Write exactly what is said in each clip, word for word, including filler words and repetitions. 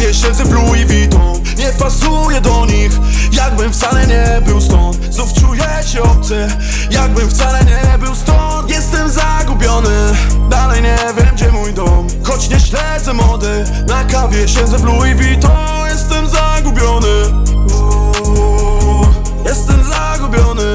kawie siedzę w Louis Vuitton. Nie pasuje do nich, jakbym wcale nie był stąd. Znów czuję się obcy, jakbym wcale nie był stąd. Jestem zagubiony, dalej nie wiem gdzie mój dom. Choć nie śledzę mody, na kawie siedzę w Louis Vuitton. Jestem zagubiony, Uuu, jestem zagubiony.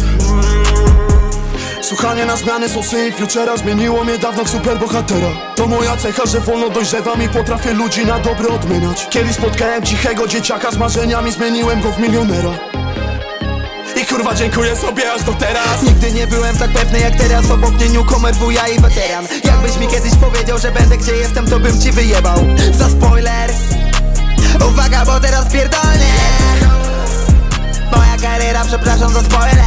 Słuchanie na zmiany są syn futura, zmieniło mnie dawno w superbohatera. To moja cecha, że wolno dojrzewam i potrafię ludzi na dobre odmieniać. Kiedyś spotkałem cichego dzieciaka z marzeniami, zmieniłem go w milionera. I kurwa dziękuję sobie aż do teraz. Nigdy nie byłem tak pewny jak teraz, obok mnie newcomer, wuja i weteran. Jakbyś mi kiedyś powiedział, że będę gdzie jestem, to bym ci wyjebał. Za spoiler, uwaga, bo teraz pierdolnie. Moja kariera, przepraszam za spoiler.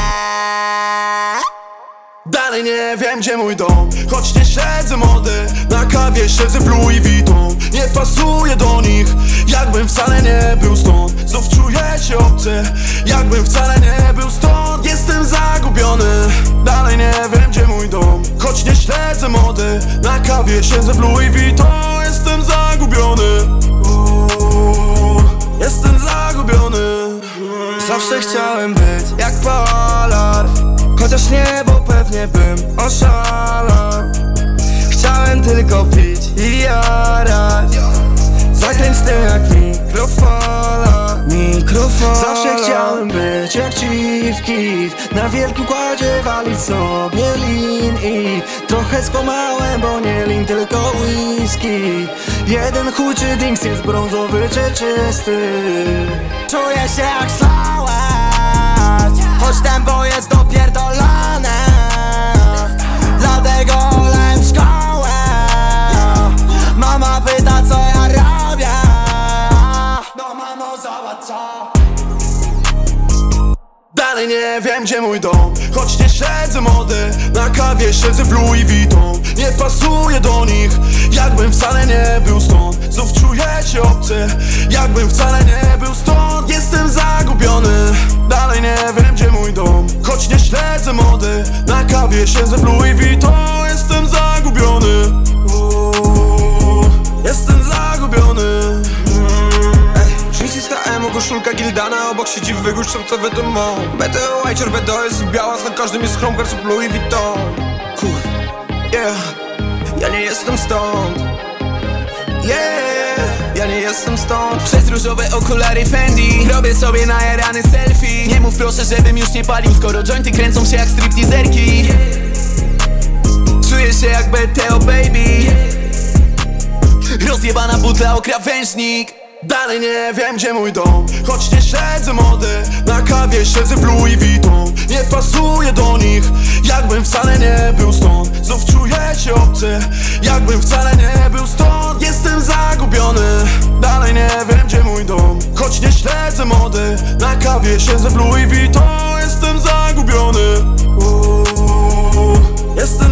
Dalej nie wiem gdzie mój dom, choć nie śledzę mody. Na kawie siedzę w Louis Vuitton. Nie pasuje do nich, jakbym wcale nie był stąd. Znów czuję się obcy, jakbym wcale nie był stąd. Jestem zagubiony, dalej nie wiem gdzie mój dom, choć nie śledzę mody. Na kawie siedzę w Louis Vuitton. Jestem zagubiony, Uuu, jestem zagubiony. Zawsze chciałem być jak polar, chociaż niebo pewnie bym oszalał. Chciałem tylko pić i jarać, zakręć tym jak mikrofala, mikrofala. Zawsze chciałem być jak Chief Keef, na wielkim kładzie walić sobie lin. I trochę skłamałem, bo nie lin, tylko whisky. Jeden chuj czy drinks jest brązowy czy czysty. Czuję się jak slałeś, choć tempo jest dopierdolone. Dlatego olałem szkołę. Mama pyta co ja robię. No mamo zobacz co. Dalej nie wiem gdzie mój dom, choć nie śledzę mody. Na kawie siedzę w Louis Vuitton. Nie pasuje do nich, jakbym wcale nie był stąd. Znów czuję się obcy, jakbym wcale nie był stąd. Jestem zagubiony, dalej nie wiem gdzie mój dom, choć nie śledzę mody. Na kawie siedzę w Louis Vuitton. Jestem zagubiony, Uuu, jestem zagubiony. Jeansy z H M, koszulka Gildana, obok siedzi wygód szorcowy to mą. B T O, White B D O jest biała, na każdym jest Chromecast lub Louis Vuitton. Kurwa, yeah, ja nie jestem stąd. Yeah, ja nie jestem stąd. Przez różowe okulary Fendi robię sobie najarany selfie. Nie mów proszę, żebym już nie palił, skoro jointy kręcą się jak stripteaserki. Czuję się jak B T O baby. Rozjebana butla o krawężnik. Dalej nie wiem gdzie mój dom, choć nie śledzę mody. Na kawie siedzę w Louis Vuitton. Nie pasuje do nich, jakbym wcale nie był stąd. Znów czuję się obcy, jakbym wcale nie był stąd. Jestem zagubiony, dalej nie wiem gdzie mój dom, choć nie śledzę mody. Na kawie siedzę w Louis Vuitton. Jestem zagubiony, Uuu, jestem